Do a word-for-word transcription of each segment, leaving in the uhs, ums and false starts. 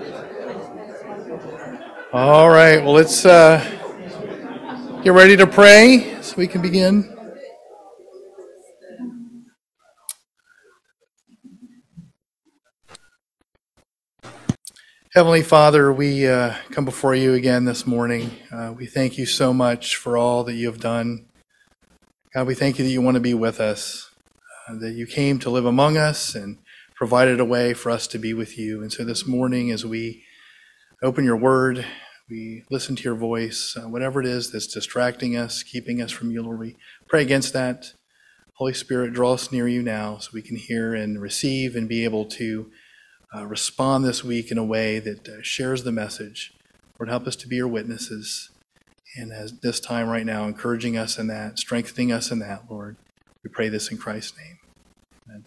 All right, well, let's uh, get ready to pray so we can begin. Heavenly Father, we uh, come before you again this morning. Uh, we thank you so much for all that you have done. God, we thank you that you want to be with us, uh, that you came to live among us and provided a way for us to be with you. And so this morning, as we open your word, we listen to your voice, uh, whatever it is that's distracting us, keeping us from you, Lord, we pray against that. Holy Spirit, draw us near you now so we can hear and receive and be able to uh, respond this week in a way that uh, shares the message. Lord, help us to be your witnesses. And as this time right now, encouraging us in that, strengthening us in that, Lord, we pray this in Christ's name. Amen.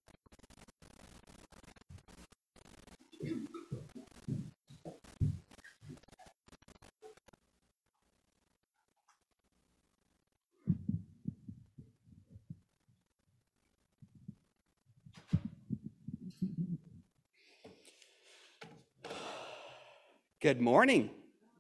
Good morning.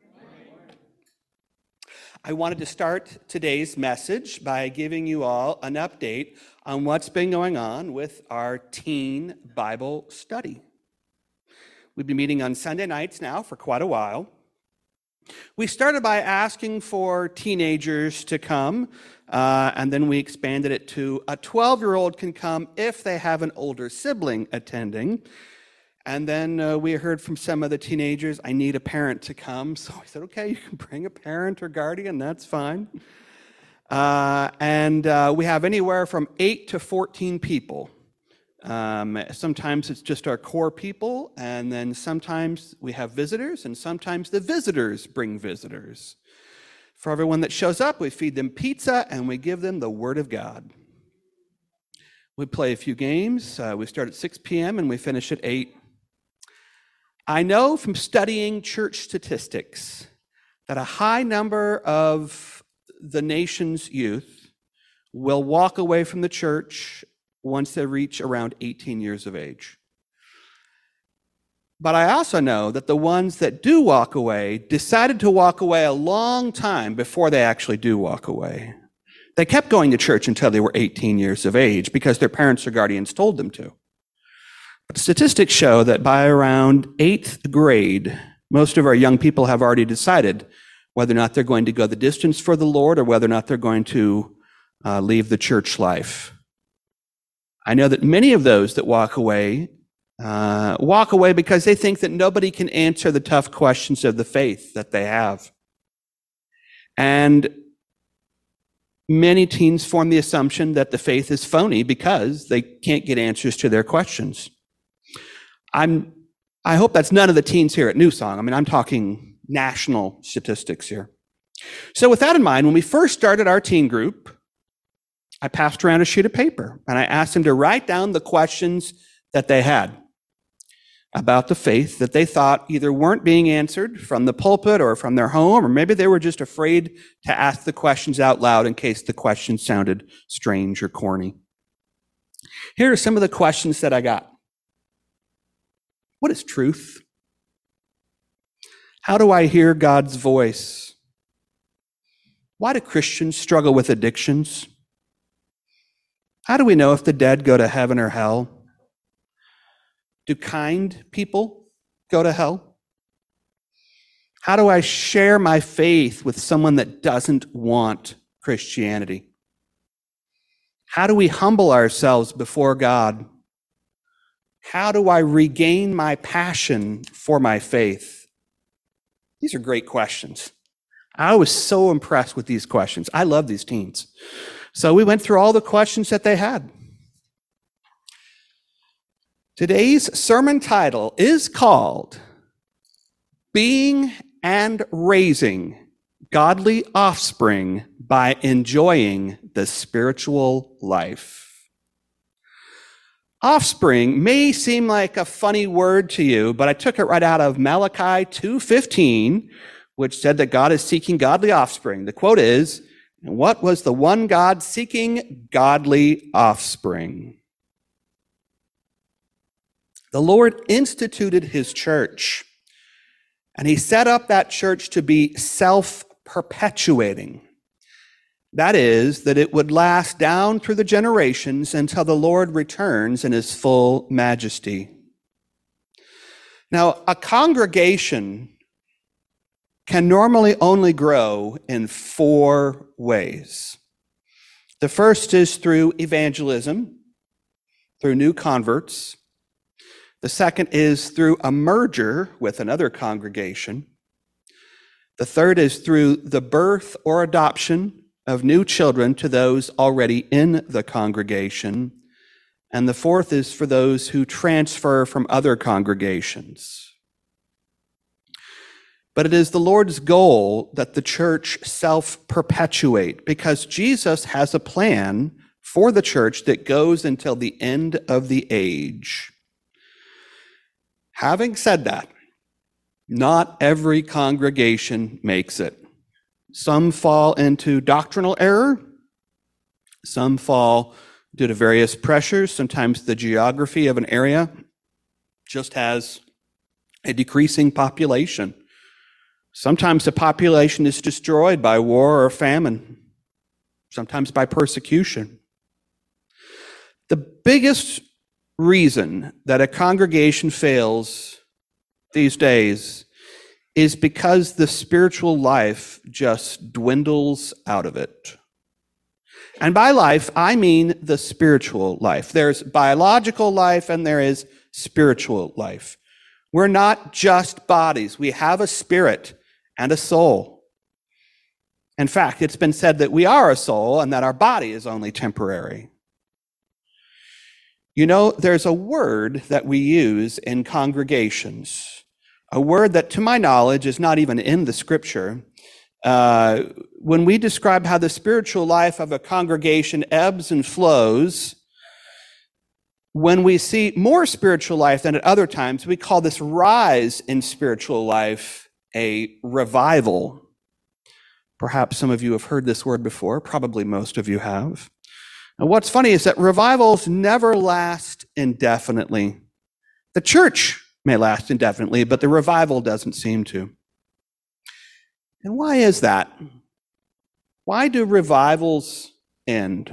I wanted to start today's message by giving you all an update on what's been going on with our teen Bible study. We've been meeting on Sunday nights now for quite a while. We started by asking for teenagers to come, uh, and then we expanded it to a twelve-year-old can come if they have an older sibling attending. And then uh, we heard from some of the teenagers, I need a parent to come. So I said, okay, you can bring a parent or guardian, that's fine. Uh, and uh, we have anywhere from eight to fourteen people. Um, sometimes it's just our core people, and then sometimes we have visitors, and sometimes the visitors bring visitors. For everyone that shows up, we feed them pizza, and we give them the Word of God. We play a few games. Uh, we start at six p.m. and we finish at eight. I know from studying church statistics that a high number of the nation's youth will walk away from the church once they reach around eighteen years of age. But I also know that the ones that do walk away decided to walk away a long time before they actually do walk away. They kept going to church until they were eighteen years of age because their parents or guardians told them to. But statistics show that by around eighth grade, most of our young people have already decided whether or not they're going to go the distance for the Lord or whether or not they're going to uh, leave the church life. I know that many of those that walk away uh, walk away because they think that nobody can answer the tough questions of the faith that they have. And many teens form the assumption that the faith is phony because they can't get answers to their questions. I'm, I hope that's none of the teens here at New Song. I mean, I'm talking national statistics here. So with that in mind, when we first started our teen group, I passed around a sheet of paper and I asked them to write down the questions that they had about the faith that they thought either weren't being answered from the pulpit or from their home, or maybe they were just afraid to ask the questions out loud in case the questions sounded strange or corny. Here are some of the questions that I got. What is truth? How do I hear God's voice? Why do Christians struggle with addictions? How do we know if the dead go to heaven or hell? Do kind people go to hell? How do I share my faith with someone that doesn't want Christianity? How do we humble ourselves before God? How do I regain my passion for my faith? These are great questions. I was so impressed with these questions. I love these teens. So we went through all the questions that they had. Today's sermon title is called Being and Raising Godly Offspring by Enjoying the Spiritual Life. Offspring may seem like a funny word to you, but I took it right out of Malachi two fifteen, which said that God is seeking godly offspring. The quote is, "And what was the one God seeking? Godly offspring." The Lord instituted his church And he set up that church to be self-perpetuating. That is, that it would last down through the generations until the Lord returns in his full majesty. Now, a congregation can normally only grow in four ways. The first is through evangelism, through new converts. The second is through a merger with another congregation. The third is through the birth or adoption of new children to those already in the congregation. And the fourth is for those who transfer from other congregations. But it is the Lord's goal that the church self-perpetuate, because Jesus has a plan for the church that goes until the end of the age. Having said that, not every congregation makes it. Some fall into doctrinal error. Some fall due to various pressures. Sometimes the geography of an area just has a decreasing population. Sometimes the population is destroyed by war or famine. Sometimes by persecution. The biggest reason that a congregation fails these days is because the spiritual life just dwindles out of it. And by life, I mean the spiritual life. There's biological life and there is spiritual life. We're not just bodies. We have a spirit and a soul. In fact, it's been said that we are a soul and that our body is only temporary. You know, there's a word that we use in congregations, a word that, to my knowledge, is not even in the scripture. Uh, when we describe how the spiritual life of a congregation ebbs and flows, when we see more spiritual life than at other times, we call this rise in spiritual life a revival. Perhaps some of you have heard this word before. Probably most of you have. And what's funny is that revivals never last indefinitely. The church may last indefinitely, but the revival doesn't seem to. And why is that? Why do revivals end?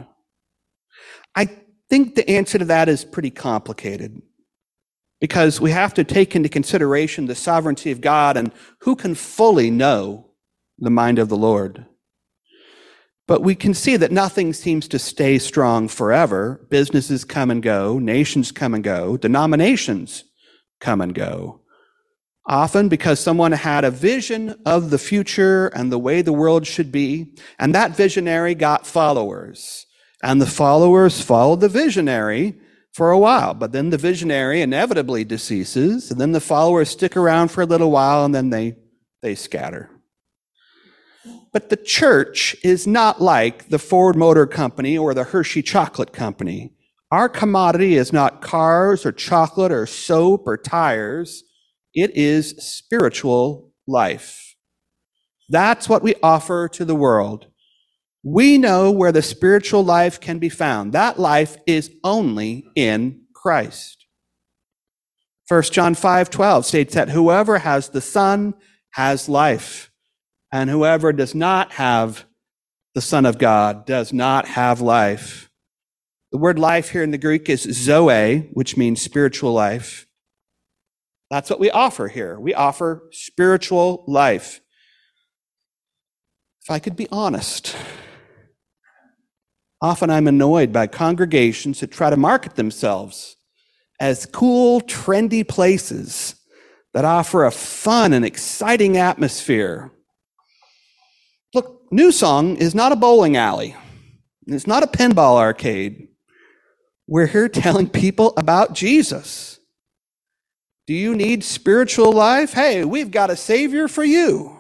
I think the answer to that is pretty complicated, because we have to take into consideration the sovereignty of God and who can fully know the mind of the Lord. But we can see that nothing seems to stay strong forever. Businesses come and go, nations come and go, denominations come and go. Often because someone had a vision of the future and the way the world should be, and that visionary got followers. And the followers followed the visionary for a while, but then the visionary inevitably deceases, and then the followers stick around for a little while, and then they, they scatter. But the church is not like the Ford Motor Company or the Hershey Chocolate Company. Our commodity is not cars or chocolate or soap or tires. It is spiritual life. That's what we offer to the world. We know where the spiritual life can be found. That life is only in Christ. First John five twelve states that whoever has the Son has life, and whoever does not have the Son of God does not have life. The word life here in the Greek is zoe, which means spiritual life. That's what we offer here. We offer spiritual life. If I could be honest, often I'm annoyed by congregations that try to market themselves as cool, trendy places that offer a fun and exciting atmosphere. Look, New Song is not a bowling alley. It's not a pinball arcade. We're here telling people about Jesus. Do you need spiritual life? Hey, we've got a Savior for you.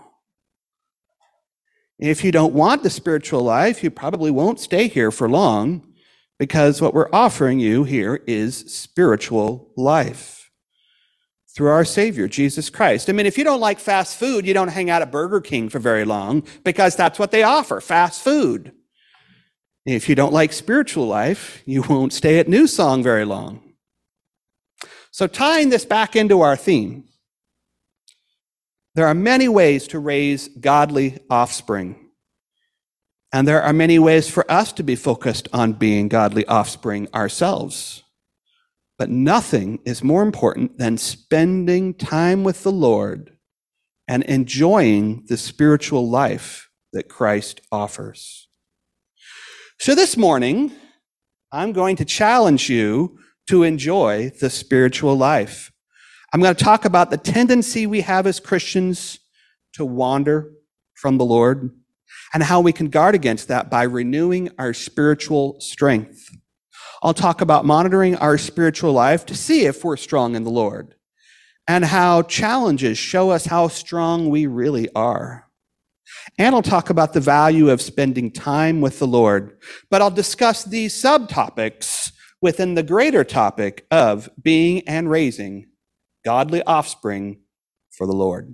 If you don't want the spiritual life, you probably won't stay here for long, because what we're offering you here is spiritual life through our Savior, Jesus Christ. I mean, if you don't like fast food, you don't hang out at Burger King for very long, because that's what they offer, fast food. If you don't like spiritual life, you won't stay at New Song very long. So tying this back into our theme, There are many ways to raise godly offspring. And there are many ways for us to be focused on being godly offspring ourselves. But nothing is more important than spending time with the Lord and enjoying the spiritual life that Christ offers. So this morning, I'm going to challenge you to enjoy the spiritual life. I'm going to talk about the tendency we have as Christians to wander from the Lord and how we can guard against that by renewing our spiritual strength. I'll talk about monitoring our spiritual life to see if we're strong in the Lord and how challenges show us how strong we really are. And I'll talk about the value of spending time with the Lord, but I'll discuss these subtopics within the greater topic of being and raising godly offspring for the Lord.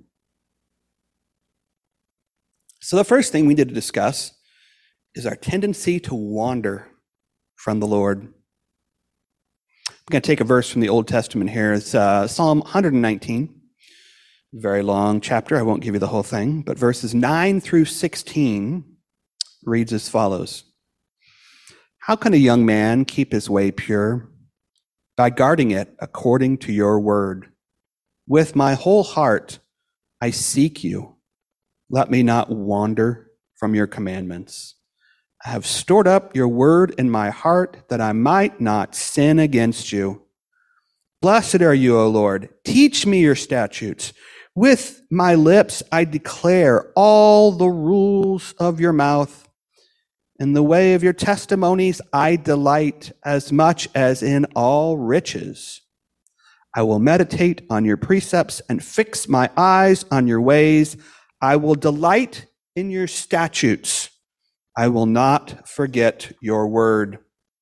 So the first thing we need to discuss is our tendency to wander from the Lord. I'm going to take a verse from the Old Testament here. It's uh, Psalm one nineteen, very long chapter. I won't give you the whole thing, but verses nine through sixteen reads as follows. How can a young man keep his way pure? By guarding it according to your word. With my whole heart, I seek you. Let me not wander from your commandments. I have stored up your word in my heart that I might not sin against you. Blessed are you, O Lord. Teach me your statutes. With my lips, I declare all the rules of your mouth. In the way of your testimonies, I delight as much as in all riches. I will meditate on your precepts and fix my eyes on your ways. I will delight in your statutes. I will not forget your word.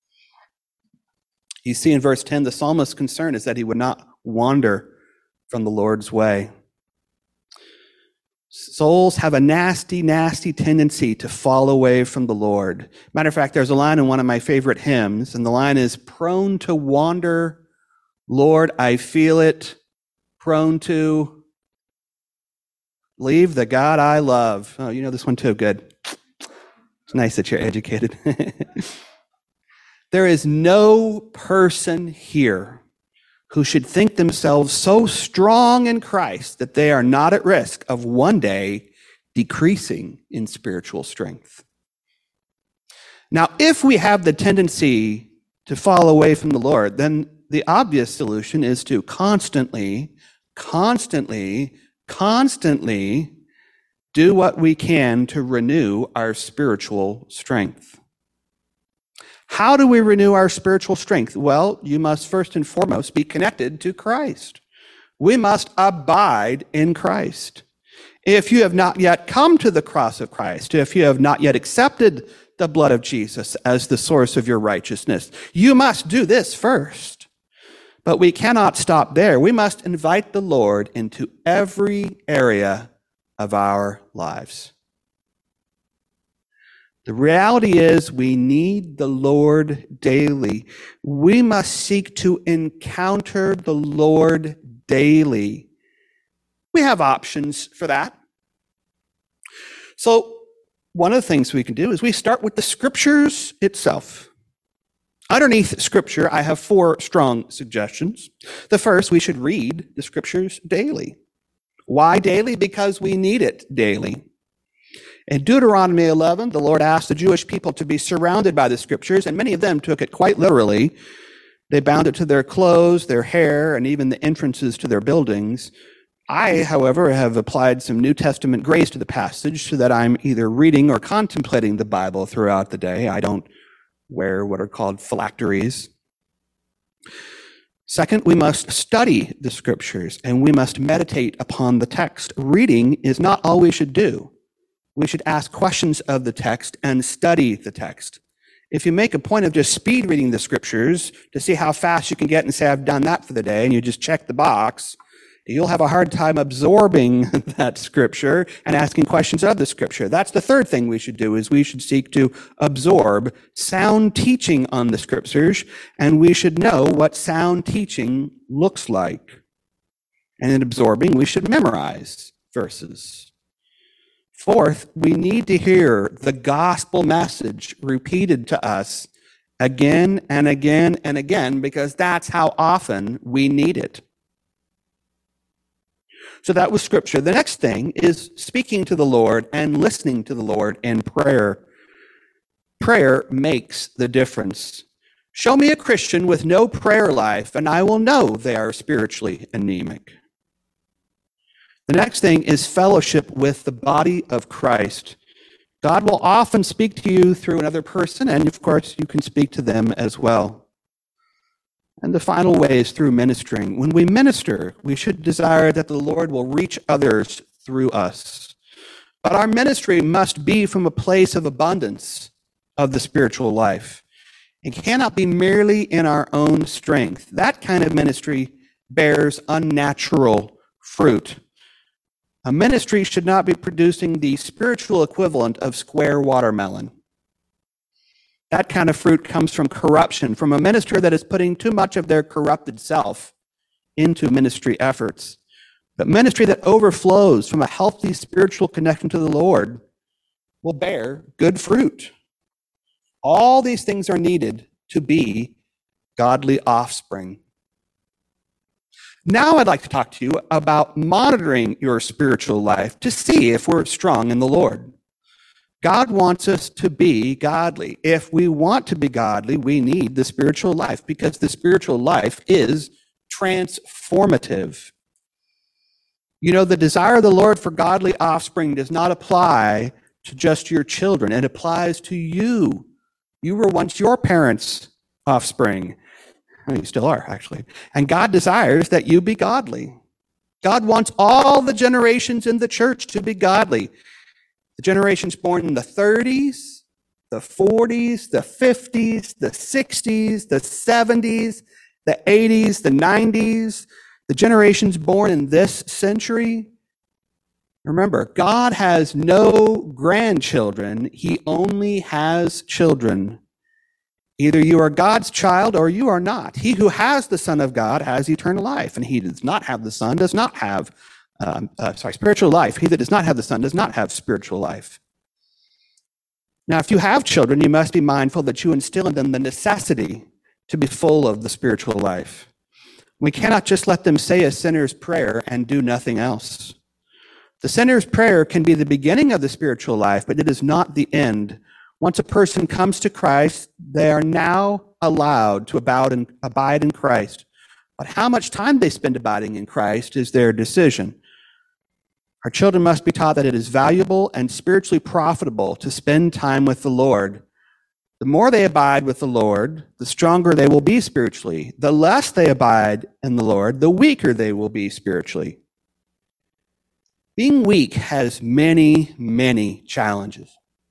You see in verse ten, the psalmist's concern is that he would not wander from the Lord's way. Souls have a nasty, nasty tendency to fall away from the Lord. Matter of fact, there's a line in one of my favorite hymns, and the line is, prone to wander, Lord, I feel it, prone to leave the God I love. Oh, you know this one too, good. It's nice that you're educated. There is no person here who should think themselves so strong in Christ that they are not at risk of one day decreasing in spiritual strength. Now, if we have the tendency to fall away from the Lord, then the obvious solution is to constantly, constantly, constantly do what we can to renew our spiritual strength. How do we renew our spiritual strength? Well, you must first and foremost be connected to Christ. We must abide in Christ. If you have not yet come to the cross of Christ, if you have not yet accepted the blood of Jesus as the source of your righteousness, you must do this first. But we cannot stop there. We must invite the Lord into every area of our lives. The reality is we need the Lord daily. We must seek to encounter the Lord daily. We have options for that. So one of the things we can do is we start with the scriptures itself. Underneath scripture, I have four strong suggestions. The first, we should read the scriptures daily. Why daily? Because we need it daily. In Deuteronomy eleven, the Lord asked the Jewish people to be surrounded by the scriptures, and many of them took it quite literally. They bound it to their clothes, their hair, and even the entrances to their buildings. I, however, have applied some New Testament grace to the passage so that I'm either reading or contemplating the Bible throughout the day. I don't wear what are called phylacteries. Second, we must study the scriptures and we must meditate upon the text. Reading is not all we should do. We should ask questions of the text and study the text. If you make a point of just speed reading the scriptures to see how fast you can get and say, I've done that for the day, and you just check the box, you'll have a hard time absorbing that scripture and asking questions of the scripture. That's the third thing we should do, is we should seek to absorb sound teaching on the scriptures, and we should know what sound teaching looks like. And in absorbing, we should memorize verses. Fourth, we need to hear the gospel message repeated to us again and again and again, because that's how often we need it. So that was scripture. The next thing is speaking to the Lord and listening to the Lord in prayer. Prayer makes the difference. Show me a Christian with no prayer life, and I will know they are spiritually anemic. The next thing is fellowship with the body of Christ. God will often speak to you through another person, and of course, you can speak to them as well. And the final way is through ministering. When we minister, we should desire that the Lord will reach others through us. But our ministry must be from a place of abundance of the spiritual life. It cannot be merely in our own strength. That kind of ministry bears unnatural fruit. A ministry should not be producing the spiritual equivalent of square watermelon. That kind of fruit comes from corruption, from a minister that is putting too much of their corrupted self into ministry efforts. But ministry that overflows from a healthy spiritual connection to the Lord will bear good fruit. All these things are needed to be godly offspring. Now I'd like to talk to you about monitoring your spiritual life to see if we're strong in the Lord. God wants us to be godly. If we want to be godly, we need the spiritual life, because the spiritual life is transformative. You know, the desire of the Lord for godly offspring does not apply to just your children. It applies to you. You were once your parents' offspring. I mean, you still are, actually. And God desires that you be godly. God wants all the generations in the church to be godly. The generations born in the thirties, the forties, the fifties, the sixties, the seventies, the eighties, the nineties, the generations born in this century. Remember, God has no grandchildren. He only has children. Either you are God's child or you are not. He who has the Son of God has eternal life, and he who does not have the Son does not have Um, uh, sorry, spiritual life. He that does not have the Son does not have spiritual life. Now, if you have children, you must be mindful that you instill in them the necessity to be full of the spiritual life. We cannot just let them say a sinner's prayer and do nothing else. The sinner's prayer can be the beginning of the spiritual life, but it is not the end. Once a person comes to Christ, they are now allowed to abide in Christ. But how much time they spend abiding in Christ is their decision. Our children must be taught that it is valuable and spiritually profitable to spend time with the Lord. The more they abide with the Lord, the stronger they will be spiritually. The less they abide in the Lord, the weaker they will be spiritually. Being weak has many, many challenges.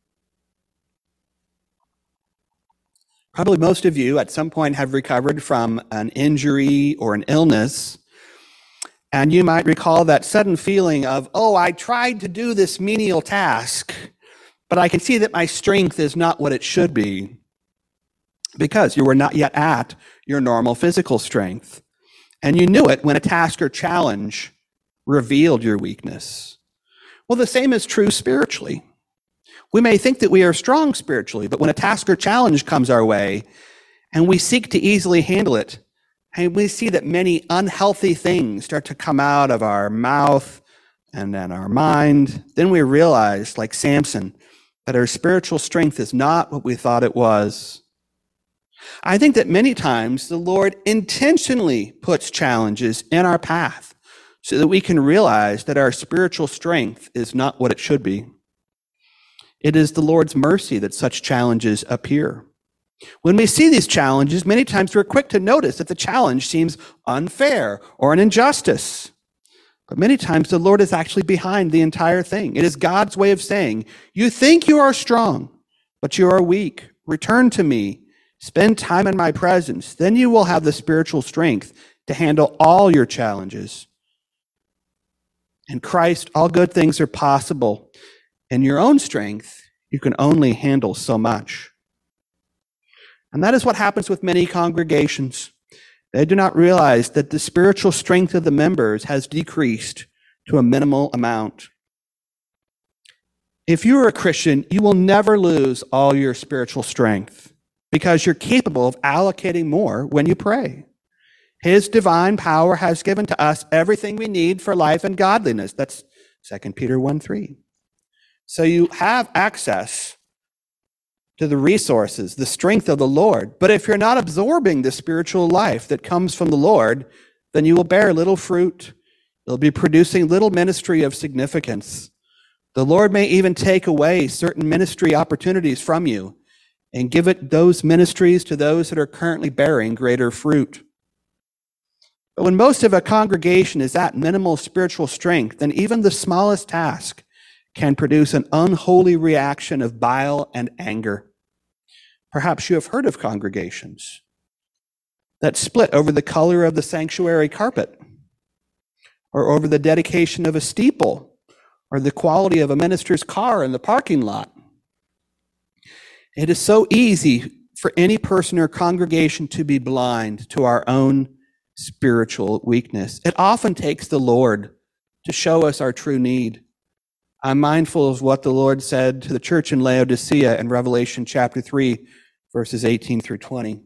Probably most of you at some point have recovered from an injury or an illness. And you might recall that sudden feeling of, oh, I tried to do this menial task, but I can see that my strength is not what it should be, because you were not yet at your normal physical strength. And you knew it when a task or challenge revealed your weakness. Well, the same is true spiritually. We may think that we are strong spiritually, but when a task or challenge comes our way and we seek to easily handle it, and we see that many unhealthy things start to come out of our mouth and then our mind, then we realize, like Samson, that our spiritual strength is not what we thought it was. I think that many times the Lord intentionally puts challenges in our path so that we can realize that our spiritual strength is not what it should be. It is the Lord's mercy that such challenges appear. When we see these challenges, many times we're quick to notice that the challenge seems unfair or an injustice. But many times the Lord is actually behind the entire thing. It is God's way of saying, you think you are strong, but you are weak. Return to me. Spend time in my presence. Then you will have the spiritual strength to handle all your challenges. In Christ, all good things are possible. In your own strength, you can only handle so much. And that is what happens with many congregations. They do not realize that the spiritual strength of the members has decreased to a minimal amount. If you are a Christian, you will never lose all your spiritual strength because you're capable of allocating more when you pray. His divine power has given to us everything we need for life and godliness. That's Second Peter one three. So you have access to the resources, the strength of the Lord. But if you're not absorbing the spiritual life that comes from the Lord, then you will bear little fruit. You'll be producing little ministry of significance. The Lord may even take away certain ministry opportunities from you and give it those ministries to those that are currently bearing greater fruit. But when most of a congregation is at minimal spiritual strength, then even the smallest task can produce an unholy reaction of bile and anger. Perhaps you have heard of congregations that split over the color of the sanctuary carpet, or over the dedication of a steeple, or the quality of a minister's car in the parking lot. It is so easy for any person or congregation to be blind to our own spiritual weakness. It often takes the Lord to show us our true need. I'm mindful of what the Lord said to the church in Laodicea in Revelation chapter three, verses eighteen through twenty.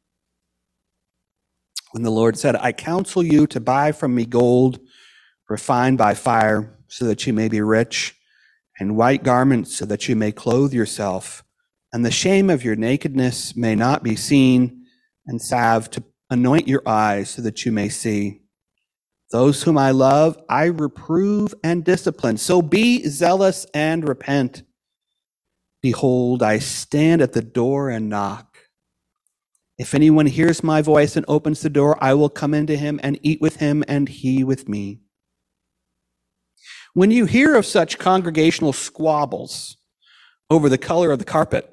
When the Lord said, I counsel you to buy from me gold refined by fire, so that you may be rich, and white garments, so that you may clothe yourself, and the shame of your nakedness may not be seen, and salve to anoint your eyes, so that you may see. Those whom I love, I reprove and discipline. So be zealous and repent. Behold, I stand at the door and knock. If anyone hears my voice and opens the door, I will come into him and eat with him, and he with me. When you hear of such congregational squabbles over the color of the carpet,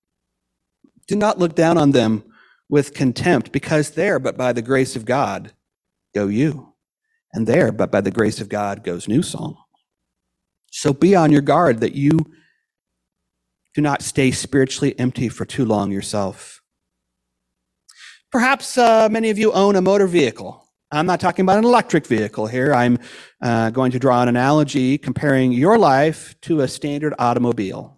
do not look down on them with contempt, because there, but by the grace of God, go you. And there, but by the grace of God, goes New Song. So be on your guard that you do not stay spiritually empty for too long yourself. Perhaps uh, many of you own a motor vehicle. I'm not talking about an electric vehicle here. I'm uh, going to draw an analogy comparing your life to a standard automobile.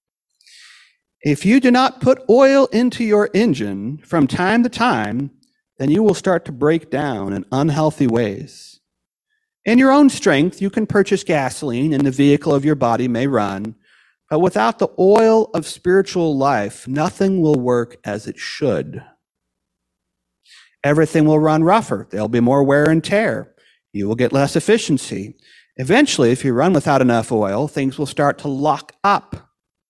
If you do not put oil into your engine from time to time, then you will start to break down in unhealthy ways. In your own strength, you can purchase gasoline and the vehicle of your body may run, but without the oil of spiritual life, nothing will work as it should. Everything will run rougher. There'll be more wear and tear. You will get less efficiency. Eventually, if you run without enough oil, things will start to lock up.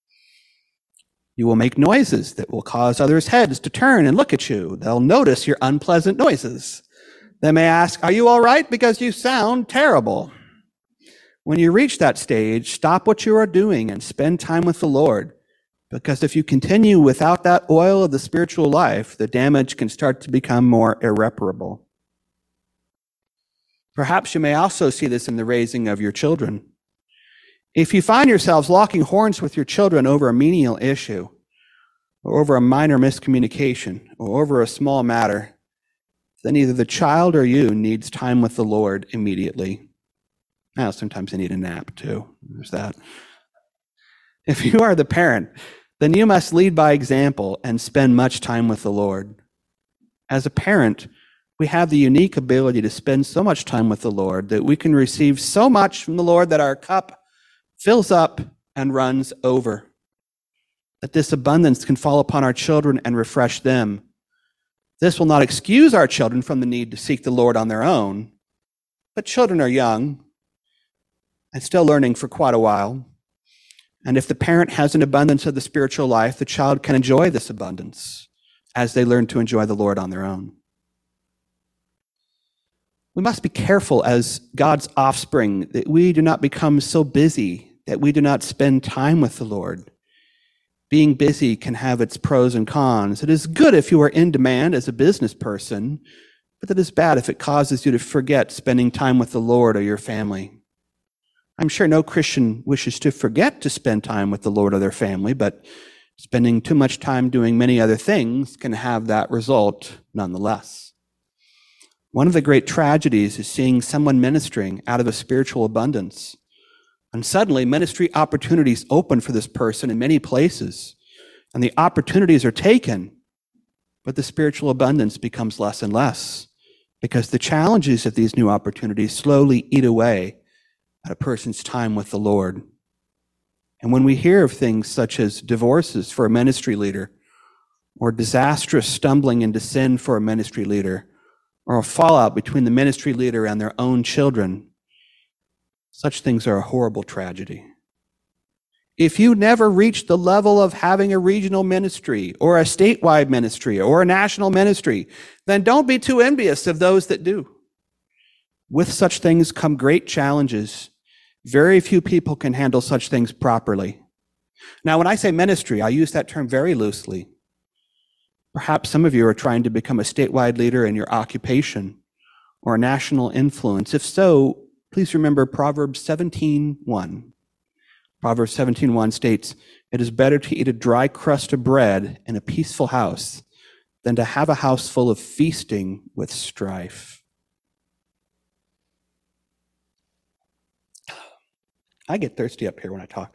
You will make noises that will cause others' heads to turn and look at you. They'll notice your unpleasant noises. They may ask, are you all right? Because you sound terrible. When you reach that stage, stop what you are doing and spend time with the Lord. Because if you continue without that oil of the spiritual life, the damage can start to become more irreparable. Perhaps you may also see this in the raising of your children. If you find yourselves locking horns with your children over a menial issue, or over a minor miscommunication, or over a small matter, then either the child or you needs time with the Lord immediately. Now, sometimes they need a nap too. There's that. If you are the parent, then you must lead by example and spend much time with the Lord. As a parent, we have the unique ability to spend so much time with the Lord that we can receive so much from the Lord that our cup fills up and runs over. That this abundance can fall upon our children and refresh them. This will not excuse our children from the need to seek the Lord on their own, but children are young and still learning for quite a while. And if the parent has an abundance of the spiritual life, the child can enjoy this abundance as they learn to enjoy the Lord on their own. We must be careful as God's offspring that we do not become so busy that we do not spend time with the Lord. Being busy can have its pros and cons. It is good if you are in demand as a business person, but it is bad if it causes you to forget spending time with the Lord or your family. I'm sure no Christian wishes to forget to spend time with the Lord or their family, but spending too much time doing many other things can have that result nonetheless. One of the great tragedies is seeing someone ministering out of a spiritual abundance. And suddenly ministry opportunities open for this person in many places. And the opportunities are taken, but the spiritual abundance becomes less and less because the challenges of these new opportunities slowly eat away at a person's time with the Lord. And when we hear of things such as divorces for a ministry leader, or disastrous stumbling into sin for a ministry leader, or a fallout between the ministry leader and their own children, such things are a horrible tragedy. If you never reach the level of having a regional ministry, or a statewide ministry, or a national ministry, then don't be too envious of those that do. With such things come great challenges. Very few people can handle such things properly. Now, when I say ministry, I use that term very loosely. Perhaps some of you are trying to become a statewide leader in your occupation or a national influence. If so, please remember Proverbs seventeen one. Proverbs seventeen one states, "It is better to eat a dry crust of bread in a peaceful house than to have a house full of feasting with strife." I get thirsty up here when I talk.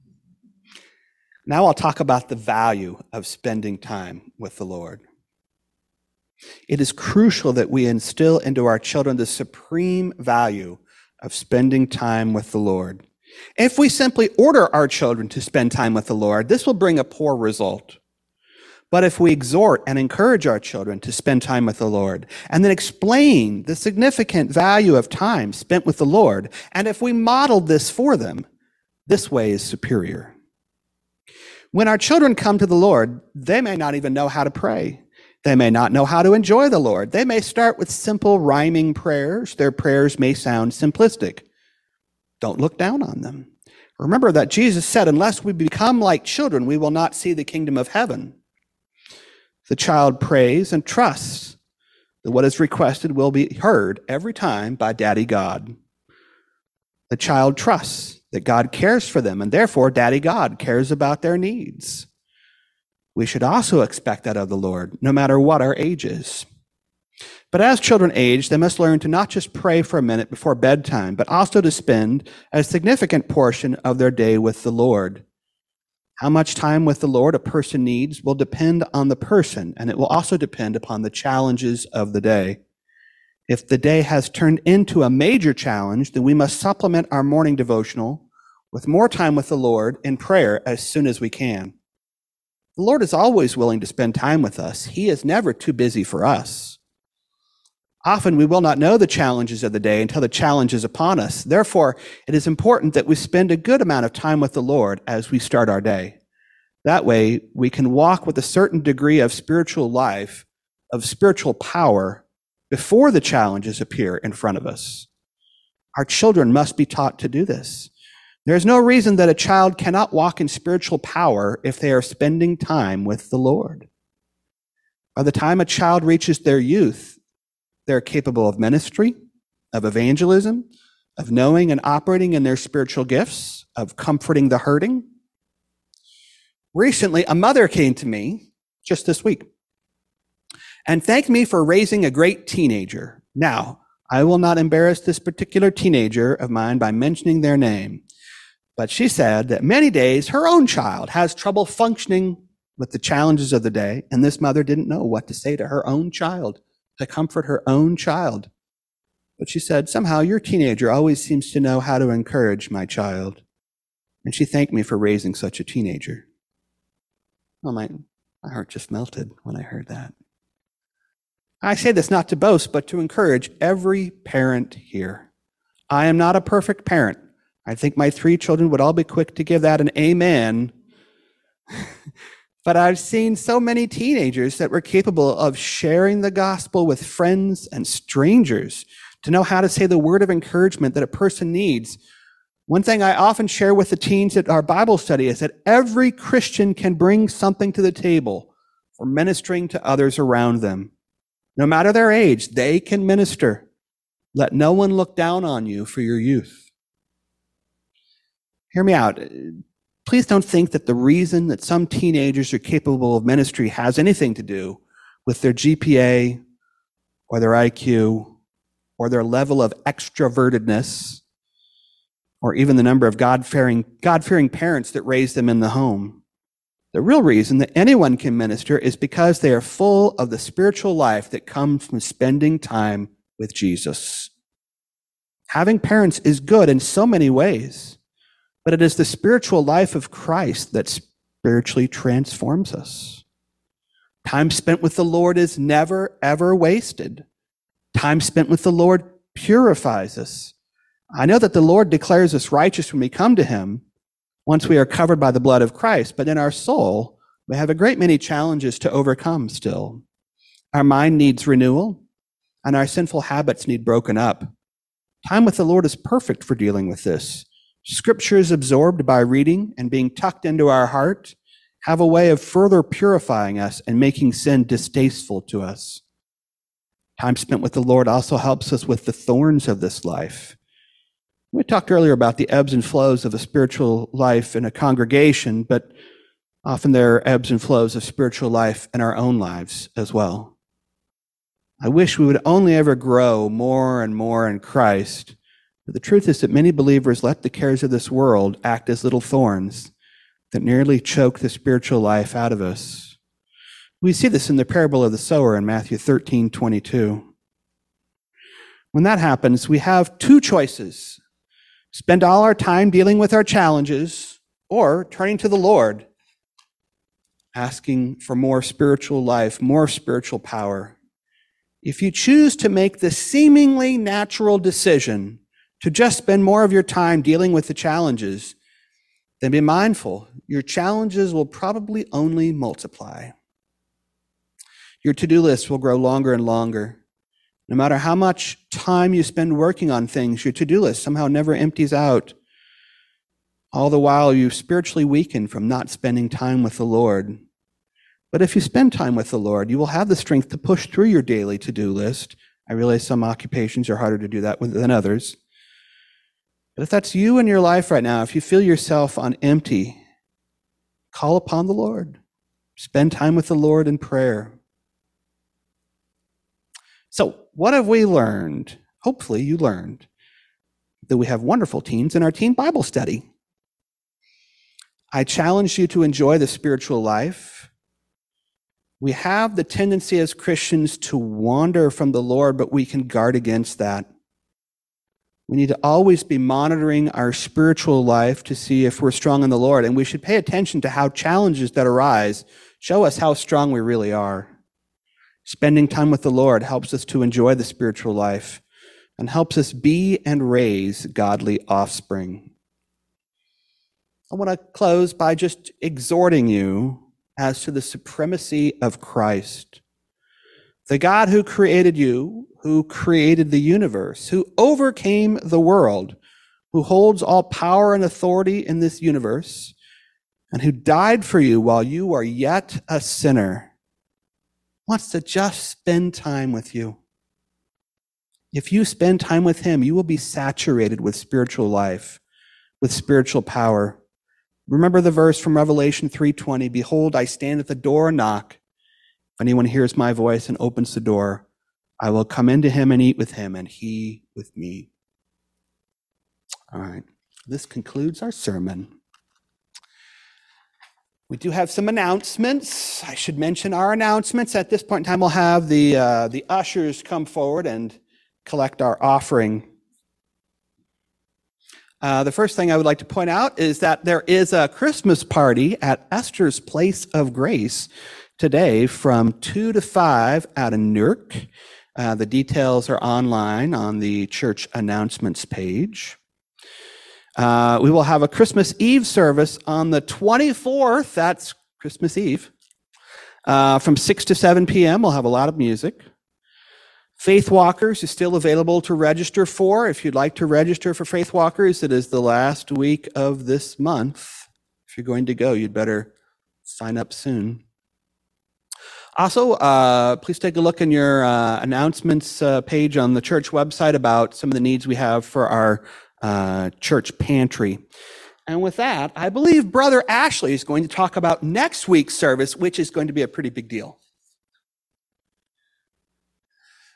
Now I'll talk about the value of spending time with the Lord. It is crucial that we instill into our children the supreme value of spending time with the Lord. If we simply order our children to spend time with the Lord, this will bring a poor result. But if we exhort and encourage our children to spend time with the Lord, and then explain the significant value of time spent with the Lord, and if we model this for them, this way is superior. When our children come to the Lord, they may not even know how to pray. They may not know how to enjoy the Lord. They may start with simple rhyming prayers. Their prayers may sound simplistic. Don't look down on them. Remember that Jesus said, unless we become like children, we will not see the kingdom of heaven. The child prays and trusts that what is requested will be heard every time by Daddy God. The child trusts that God cares for them, and therefore Daddy God cares about their needs. We should also expect that of the Lord, no matter what our age is. But as children age, they must learn to not just pray for a minute before bedtime, but also to spend a significant portion of their day with the Lord. How much time with the Lord a person needs will depend on the person, and it will also depend upon the challenges of the day. If the day has turned into a major challenge, then we must supplement our morning devotional with more time with the Lord in prayer as soon as we can. The Lord is always willing to spend time with us. He is never too busy for us. Often we will not know the challenges of the day until the challenge is upon us. Therefore, it is important that we spend a good amount of time with the Lord as we start our day. That way, we can walk with a certain degree of spiritual life, of spiritual power, before the challenges appear in front of us. Our children must be taught to do this. There is no reason that a child cannot walk in spiritual power if they are spending time with the Lord. By the time a child reaches their youth, they're capable of ministry, of evangelism, of knowing and operating in their spiritual gifts, of comforting the hurting. Recently, a mother came to me just this week and thanked me for raising a great teenager. Now, I will not embarrass this particular teenager of mine by mentioning their name, but she said that many days her own child has trouble functioning with the challenges of the day, and this mother didn't know what to say to her own child, to comfort her own child. But she said, somehow your teenager always seems to know how to encourage my child. And she thanked me for raising such a teenager. Oh, my, my heart just melted when I heard that. I say this not to boast, but to encourage every parent here. I am not a perfect parent. I think my three children would all be quick to give that an amen. But I've seen so many teenagers that were capable of sharing the gospel with friends and strangers, to know how to say the word of encouragement that a person needs. One thing I often share with the teens at our Bible study is that every Christian can bring something to the table for ministering to others around them. No matter their age, they can minister. Let no one look down on you for your youth. Hear me out. Please don't think that the reason that some teenagers are capable of ministry has anything to do with their G P A or their I Q, or their level of extrovertedness, or even the number of God-fearing, God-fearing parents that raised them in the home. The real reason that anyone can minister is because they are full of the spiritual life that comes from spending time with Jesus. Having parents is good in so many ways, but it is the spiritual life of Christ that spiritually transforms us. Time spent with the Lord is never, ever wasted. Time spent with the Lord purifies us. I know that the Lord declares us righteous when we come to him, once we are covered by the blood of Christ, but in our soul, we have a great many challenges to overcome still. Our mind needs renewal, and our sinful habits need broken up. Time with the Lord is perfect for dealing with this. Scriptures absorbed by reading and being tucked into our heart have a way of further purifying us and making sin distasteful to us. Time spent with the Lord also helps us with the thorns of this life. We talked earlier about the ebbs and flows of a spiritual life in a congregation, but often there are ebbs and flows of spiritual life in our own lives as well. I wish we would only ever grow more and more in Christ, but the truth is that many believers let the cares of this world act as little thorns that nearly choke the spiritual life out of us. We see this in the parable of the sower in Matthew thirteen twenty-two. When that happens, we have two choices. Spend all our time dealing with our challenges, or turning to the Lord, asking for more spiritual life, more spiritual power. If you choose to make the seemingly natural decision to just spend more of your time dealing with the challenges, then be mindful, your challenges will probably only multiply. Your to-do list will grow longer and longer. No matter how much time you spend working on things, your to-do list somehow never empties out. All the while, you spiritually weaken from not spending time with the Lord. But if you spend time with the Lord, you will have the strength to push through your daily to-do list. I realize some occupations are harder to do that with than others. But if that's you in your life right now, if you feel yourself on empty, call upon the Lord. Spend time with the Lord in prayer. So, what have we learned? Hopefully you learned that we have wonderful teens in our teen Bible study. I challenge you to enjoy the spiritual life. We have the tendency as Christians to wander from the Lord, but we can guard against that. We need to always be monitoring our spiritual life to see if we're strong in the Lord, and we should pay attention to how challenges that arise show us how strong we really are. Spending time with the Lord helps us to enjoy the spiritual life and helps us be and raise godly offspring. I want to close by just exhorting you as to the supremacy of Christ. The God who created you, who created the universe, who overcame the world, who holds all power and authority in this universe, and who died for you while you are yet a sinner, wants to just spend time with you. If you spend time with him, you will be saturated with spiritual life, with spiritual power. Remember the verse from Revelation three twenty, "Behold, I stand at the door and knock. If anyone hears my voice and opens the door, I will come into him and eat with him, and he with me." All right, this concludes our sermon. We do have some announcements. I should mention our announcements. At this point in time, we'll have the uh, the ushers come forward and collect our offering. Uh, the first thing I would like to point out is that there is a Christmas party at Esther's Place of Grace today from two to five out in Newark. Uh, the details are online on the church announcements page. Uh, we will have a Christmas Eve service on the twenty-fourth, that's Christmas Eve, uh, from six to seven p.m. We'll have a lot of music. Faith Walkers is still available to register for. If you'd like to register for Faith Walkers, it is the last week of this month. If you're going to go, you'd better sign up soon. Also, uh, please take a look in your uh, announcements uh, page on the church website about some of the needs we have for our uh, church pantry. And with that, I believe Brother Ashley is going to talk about next week's service, which is going to be a pretty big deal.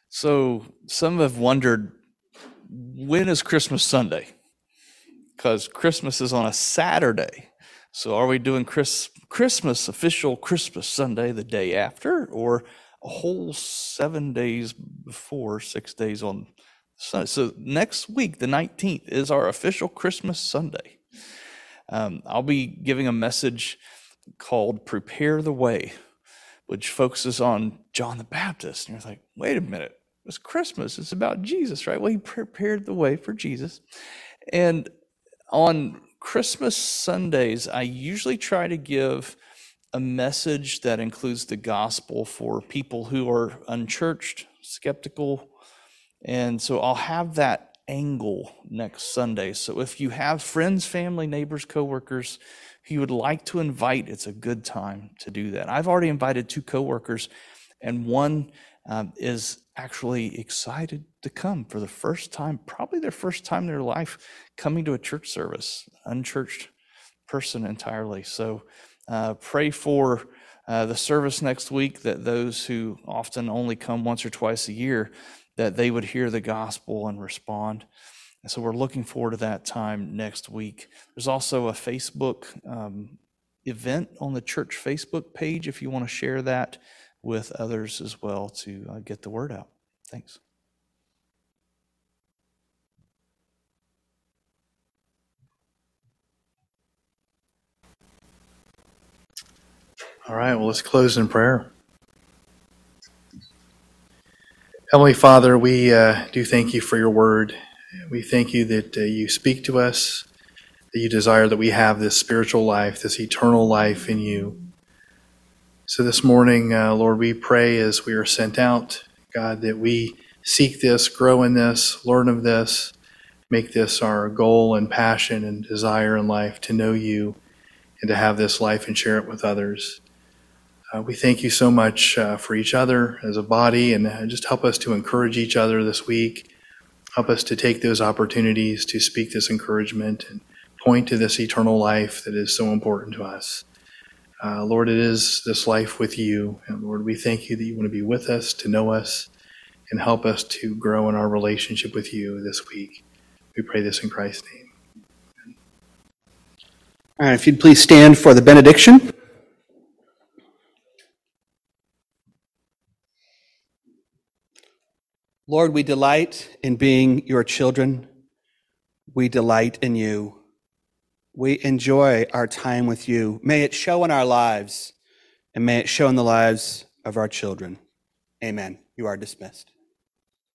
So some have wondered, when is Christmas Sunday? Because Christmas is on a Saturday. So are we doing Chris, Christmas, official Christmas Sunday the day after, or a whole seven days before, six days on Sunday? So next week, the nineteenth, is our official Christmas Sunday. Um, I'll be giving a message called Prepare the Way, which focuses on John the Baptist. And you're like, wait a minute, it's Christmas. It's about Jesus, right? Well, he prepared the way for Jesus. And on Christmas Sundays, I usually try to give a message that includes the gospel for people who are unchurched, skeptical. And so I'll have that angle next Sunday. So if you have friends, family, neighbors, coworkers who you would like to invite, it's a good time to do that. I've already invited two coworkers, and one um, is actually excited to come for the first time, probably their first time in their life, coming to a church service, unchurched person entirely. So uh, pray for uh, the service next week, that those who often only come once or twice a year, that they would hear the gospel and respond. And so we're looking forward to that time next week. There's also a Facebook um, event on the church Facebook page if you want to share that with others as well to uh, get the word out. Thanks. All right, well, let's close in prayer. Heavenly Father, we uh, do thank you for your word. We thank you that uh, you speak to us, that you desire that we have this spiritual life, this eternal life in you. So this morning, uh, Lord, we pray as we are sent out, God, that we seek this, grow in this, learn of this, make this our goal and passion and desire in life, to know you and to have this life and share it with others. Uh, we thank you so much uh, for each other as a body, and uh, just help us to encourage each other this week. Help us to take those opportunities to speak this encouragement and point to this eternal life that is so important to us. Uh, Lord, it is this life with you. And Lord, we thank you that you want to be with us, to know us, and help us to grow in our relationship with you this week. We pray this in Christ's name. Amen. All right, if you'd please stand for the benediction. Lord, we delight in being your children. We delight in you. We enjoy our time with you. May it show in our lives, and may it show in the lives of our children. Amen. You are dismissed.